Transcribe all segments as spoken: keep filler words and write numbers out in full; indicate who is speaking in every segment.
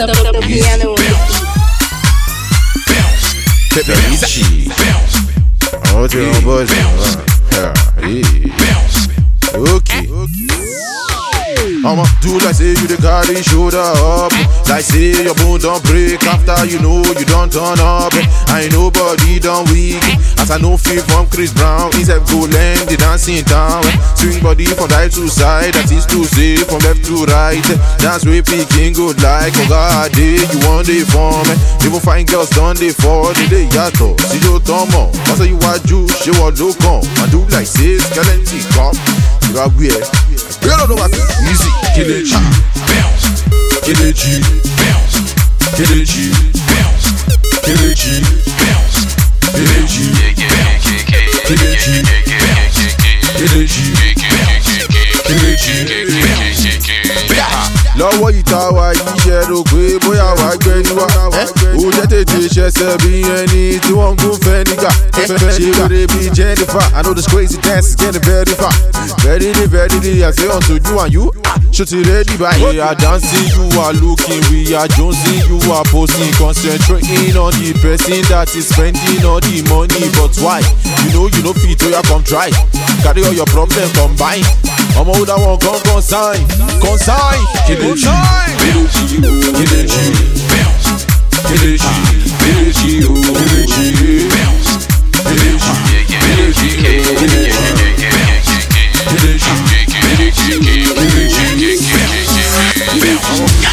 Speaker 1: the, the, the piano.
Speaker 2: Easy. Oh, you're buzzing. Okay. I'ma do like say you the carry shoulder up, like say your bone don't break after you know you don't turn up. I ain't nobody done weak, as I know feel from Chris Brown. Instead go land the dancing town, swing body from side to side, that is to say from left to right. Dance way picking good like oh God, day you want the form. Even fine girls done they fall, they they yato. See your thumb on, I say you are juice, she want look on. I do like say skeleton cop, you got weird. Easy.
Speaker 3: Kill it G, bounce. Kill it G, bounce. Kill it G, bounce. Kill it G, bounce. Kill it G, kill it G, kill it G, kill it G.
Speaker 2: Lọ́wọ́ ìta wa iṣẹ́ ló pé bóyá wàá gbẹ́ni wá. Ó jẹ́ tètè ṣẹ̀ṣẹ̀ bí ẹni tí wọ́n ń gún fẹ́ nígbà. Ṣé lóore bí Jennifer? I know this crazy dance is getting very far. Very day, very day, I say unto you and you. Shoot it ready by we are dancing, you are looking, we are jonesing, you are posting, concentrating on the person that is spending all the money. But why? You know you know fit, so you come try. Carry all your problems combine. I'm all that one come consign, consign.
Speaker 3: Kill it G, kill it G, kill it G, bounce. Kill it G, kill it G, kill it G, bounce. Kill it G, kill it G, kill it G, kill it G, kill it G, kill it G, bounce.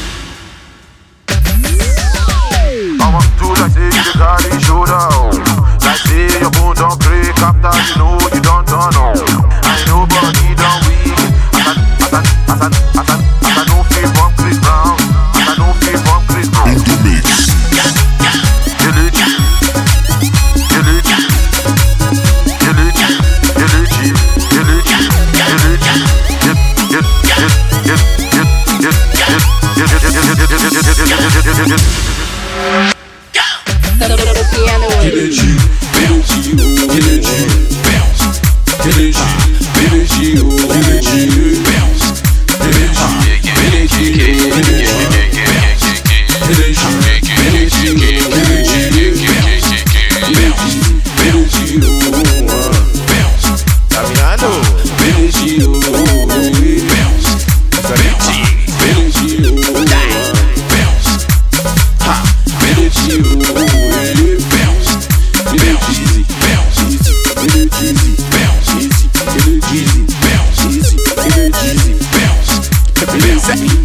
Speaker 2: I'ma do like say you the carry shoulder, like say your bone don't break after you know you don't turn on. I ain't nobody done weak, as I, as I, as I, as I, as I know feel from Chris Brown, as I know feel from Chris Brown.
Speaker 3: In the mix.
Speaker 2: Kill it, kill it, kill it, kill it, kill it, kill it, get, get, get, get, get, get, get, get, get, get,
Speaker 1: The, the, the piano.
Speaker 3: Kill it G, kill it G, kill it G, bounce. Kill it G, kill it G, kill it G, bounce. Kill it G, kill it G, kill it G, kill it G, kill it G, kill it G, bounce.
Speaker 2: Caminando,
Speaker 3: Kill it G, bounce. Kill it G, kill it G, bounce. Ha, kill it G, bounce. Kill it G, bounce. Kill it G, bounce. Kill it G, bounce. Kill it G, bounce. Kill it G, bounce.